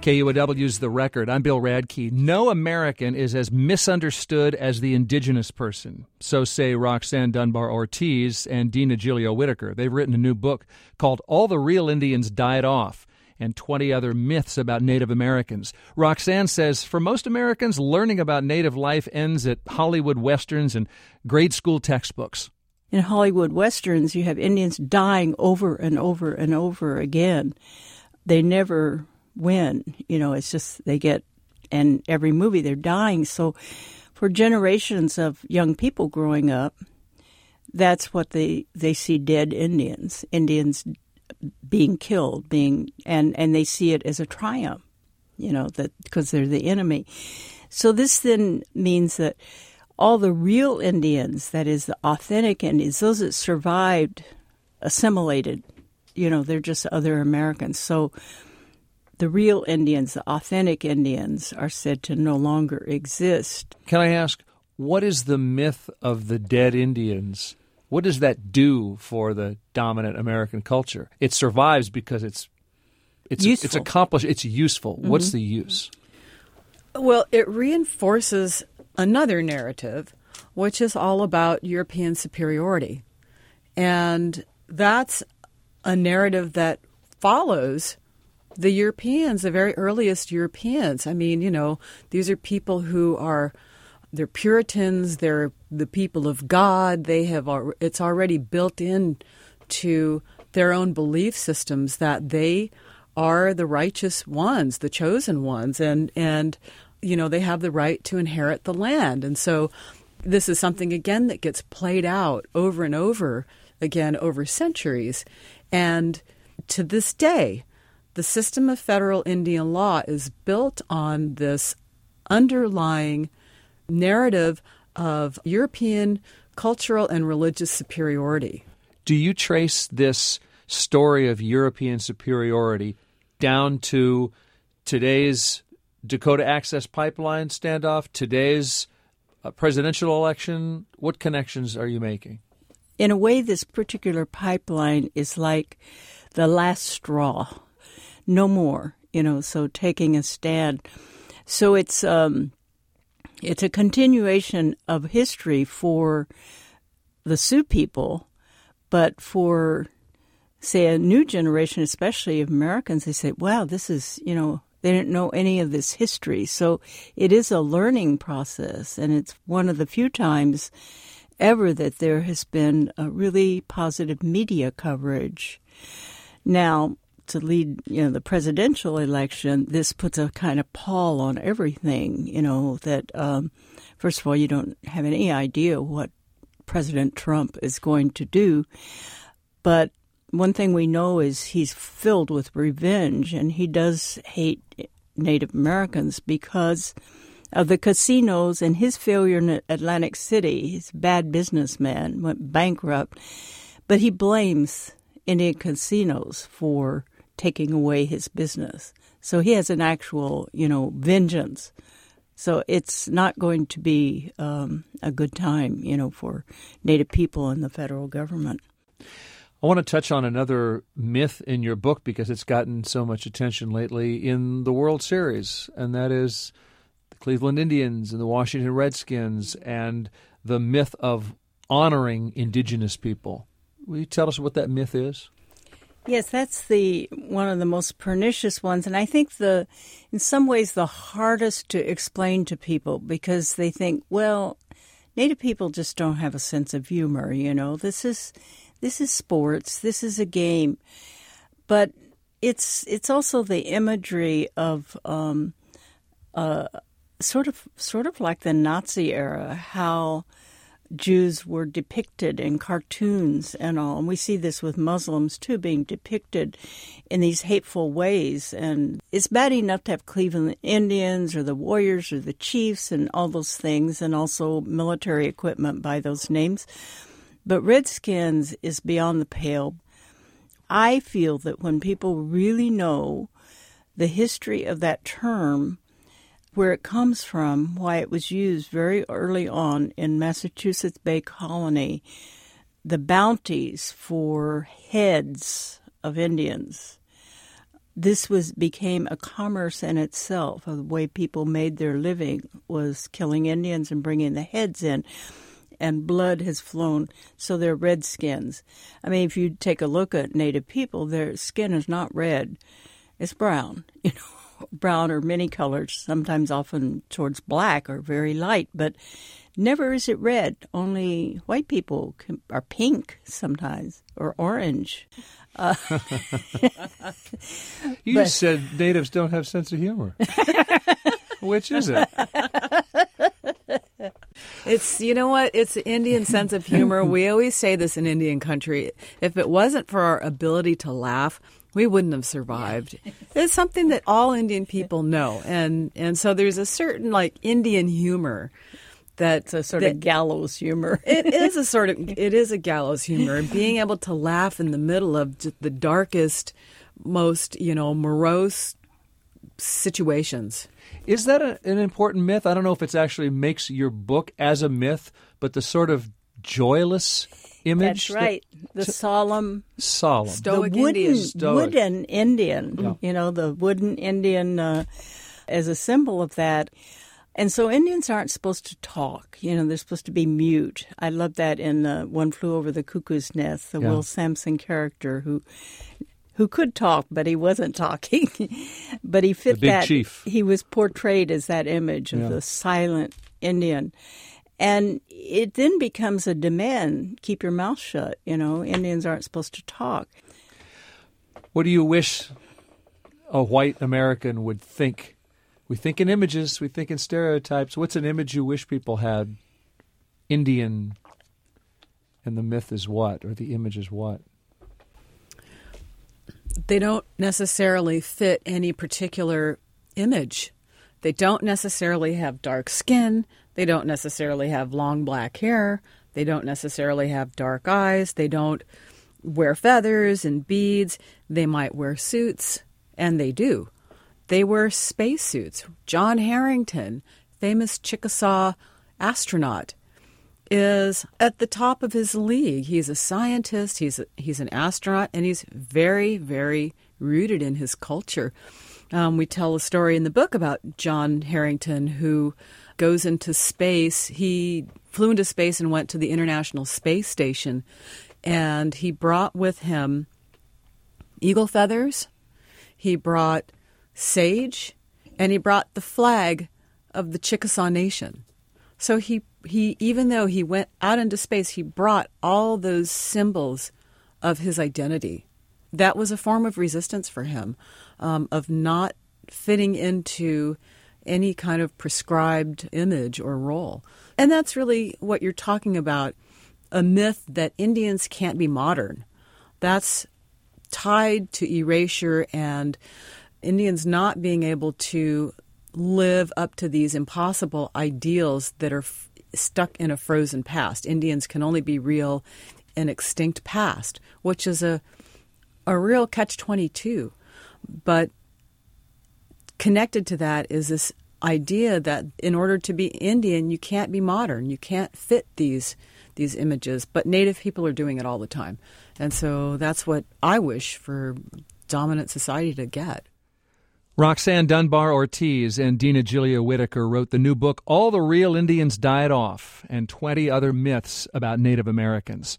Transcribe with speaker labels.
Speaker 1: KUOW's The Record. I'm Bill Radke. No American is as misunderstood as the indigenous person. So say Roxanne Dunbar Ortiz and Dina Gilio Whitaker. They've written a new book called All the Real Indians Died Off, and 20 other myths about Native Americans. Roxanne says, for most Americans, learning about Native life ends at Hollywood Westerns and grade school textbooks.
Speaker 2: In Hollywood Westerns, you have Indians dying over and over and over again. They never win. It's just they get, and every movie they're dying. So for generations of young people growing up, that's what they see dead Indians being killed, and they see it as a triumph, that because they're the enemy. So this then means that all the real Indians, that is the authentic Indians, those that survived, assimilated, they're just other Americans. So the real Indians, the authentic Indians, are said to no longer exist.
Speaker 1: Can I ask, what is the myth of the dead Indians? What does that do for the dominant American culture? It survives because it's accomplished. It's useful. Mm-hmm. What's the use?
Speaker 3: Well, it reinforces another narrative, which is all about European superiority. And that's a narrative that follows the Europeans, the very earliest Europeans. I mean, these are people who they're Puritans, they're the people of God. It's already built in to their own belief systems that they are the righteous ones, the chosen ones, and they have the right to inherit the land. And so this is something, again, that gets played out over and over again over centuries. And to this day, the system of federal Indian law is built on this underlying narrative of European cultural and religious superiority.
Speaker 1: Do you trace this story of European superiority down to today's Dakota Access Pipeline standoff, today's presidential election? What connections are you making?
Speaker 2: In a way, this particular pipeline is like the last straw. No more, so taking a stand. So it's a continuation of history for the Sioux people, but for, say, a new generation, especially of Americans, they say, wow, this is, they didn't know any of this history. So it is a learning process, and it's one of the few times ever that there has been a really positive media coverage. Now, to lead, the presidential election, this puts a kind of pall on everything, that, first of all, you don't have any idea what President Trump is going to do. But one thing we know is he's filled with revenge, and he does hate Native Americans because of the casinos and his failure in Atlantic City. He's a bad businessman, went bankrupt, but he blames Indian casinos for taking away his business. So he has an actual, vengeance. So it's not going to be a good time, for Native people and the federal government.
Speaker 1: I want to touch on another myth in your book because it's gotten so much attention lately in the World Series, and that is the Cleveland Indians and the Washington Redskins and the myth of honoring indigenous people. Will you tell us what that myth is?
Speaker 2: Yes, that's one of the most pernicious ones, and I think in some ways the hardest to explain to people because they think, well, Native people just don't have a sense of humor. This is sports, this is a game, but it's also the imagery of sort of like the Nazi era, how Jews were depicted in cartoons and all. And we see this with Muslims, too, being depicted in these hateful ways. And it's bad enough to have Cleveland Indians or the Warriors or the Chiefs and all those things, and also military equipment by those names. But Redskins is beyond the pale. I feel that when people really know the history of that term, where it comes from, why it was used very early on in Massachusetts Bay Colony, the bounties for heads of Indians this became a commerce in itself. The way people made their living was killing Indians and bringing the heads in. And blood has flown, so they're redskins. I mean, if you take a look at Native people, their skin is not red. It's brown, brown or many colors, sometimes often towards black or very light, but never is it red. Only white people are pink sometimes or orange.
Speaker 1: You just said natives don't have sense of humor. Which is it?
Speaker 3: It's, you know what? It's the Indian sense of humor. We always say this in Indian country. If it wasn't for our ability to laugh, we wouldn't have survived. It's something that all Indian people know. And so there's a certain, like, Indian humor that's
Speaker 2: a sort of gallows humor.
Speaker 3: It is a gallows humor. Being able to laugh in the middle of the darkest, most, morose situations.
Speaker 1: Is that an important myth? I don't know if it actually makes your book as a myth, but the sort of joyless image.
Speaker 2: That's right. The solemn.
Speaker 3: Stoic
Speaker 2: the wooden
Speaker 3: Indian.
Speaker 2: Yeah. The wooden Indian as a symbol of that. And so Indians aren't supposed to talk. They're supposed to be mute. I love that in One Flew Over the Cuckoo's Nest, the Will Sampson character who could talk, but he wasn't talking. But he fit
Speaker 1: the big
Speaker 2: that.
Speaker 1: Chief.
Speaker 2: He was portrayed as that image of the silent Indian. And it then becomes a demand, keep your mouth shut. Indians aren't supposed to talk.
Speaker 1: What do you wish a white American would think? We think in images, we think in stereotypes. What's an image you wish people had? Indian, and the myth is what, or the image is what?
Speaker 3: They don't necessarily fit any particular image. They don't necessarily have dark skin. They don't necessarily have long black hair. They don't necessarily have dark eyes. They don't wear feathers and beads. They might wear suits, and they do. They wear spacesuits. John Harrington, famous Chickasaw astronaut, is at the top of his league. He's a scientist, he's an astronaut, and he's very, very rooted in his culture. We tell a story in the book about John Harrington, who goes into space. He flew into space and went to the International Space Station, and he brought with him eagle feathers, he brought sage, and he brought the flag of the Chickasaw Nation. So he even though he went out into space, he brought all those symbols of his identity. That was a form of resistance for him, of not fitting into any kind of prescribed image or role. And that's really what you're talking about, a myth that Indians can't be modern. That's tied to erasure and Indians not being able to live up to these impossible ideals that are stuck in a frozen past. Indians can only be real in extinct past, which is a real catch-22. But connected to that is this idea that in order to be Indian, you can't be modern. You can't fit these images. But Native people are doing it all the time. And so that's what I wish for dominant society to get.
Speaker 1: Roxanne Dunbar Ortiz and Dina Julia Whitaker wrote the new book, All the Real Indians Died Off, and 20 other myths about Native Americans.